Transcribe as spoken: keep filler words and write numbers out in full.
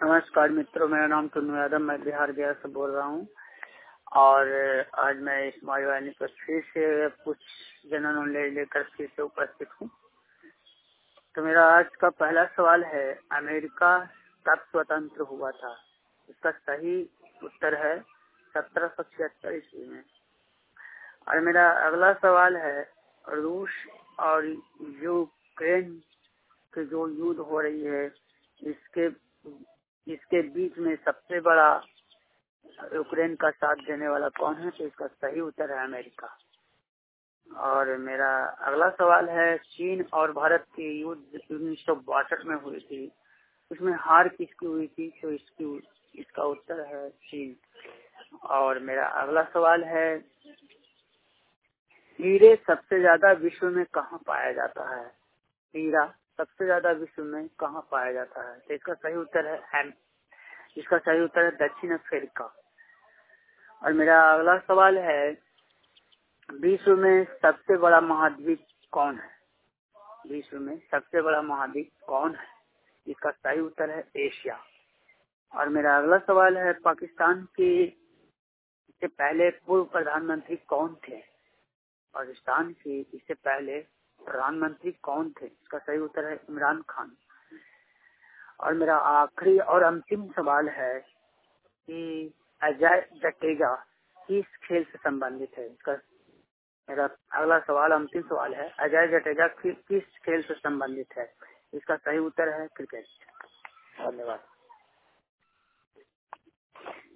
नमस्कार मित्रों, मेरा नाम टुन्नू यादव, मैं बिहार गया से बोल रहा हूँ। और आज मैं इस माईवाणी पर फिर से कुछ जनरल नॉलेज लेकर फिर से उपस्थित हूँ। तो मेरा आज का पहला सवाल है, अमेरिका कब स्वतंत्र हुआ था? इसका सही उत्तर है सत्रह सौ छिहत्तर ईस्वी में। और मेरा अगला सवाल है, रूस और यूक्रेन की जो युद्ध हो रही है, इसके इसके बीच में सबसे बड़ा यूक्रेन का साथ देने वाला कौन है? तो इसका सही उत्तर है अमेरिका। और मेरा अगला सवाल है, चीन और भारत की युद्ध उन्नीस सौ बासठ में हुई थी, उसमें हार किसकी हुई थी? तो इसकी इसका उत्तर है चीन। और मेरा अगला सवाल है, हीरे सबसे ज्यादा विश्व में कहाँ पाया जाता है? हीरा सबसे ज्यादा विश्व में कहाँ पाया जाता है? तो इसका सही उत्तर है इसका सही उत्तर है दक्षिण अफ्रीका। और मेरा अगला सवाल है, विश्व में सबसे बड़ा महाद्वीप कौन है? विश्व में सबसे बड़ा महाद्वीप कौन है? इसका सही उत्तर है एशिया। और मेरा अगला सवाल है, पाकिस्तान के इससे पहले पूर्व प्रधानमंत्री कौन थे? पाकिस्तान के इससे पहले प्रधानमंत्री कौन थे? इसका सही उत्तर है इमरान खान। और मेरा आखिरी और अंतिम सवाल है कि अजय जडेजा किस खेल से संबंधित है? इसका मेरा अगला सवाल अंतिम सवाल है, अजय जडेजा किस किस खेल से संबंधित है? इसका सही उत्तर है क्रिकेट। धन्यवाद।